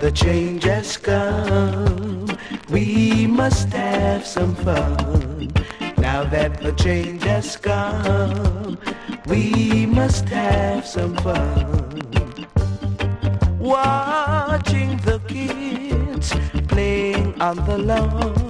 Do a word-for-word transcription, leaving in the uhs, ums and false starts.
the change has come, we must have some fun. Now that the change has come, we must have some fun. Watching the kids playing on the lawn,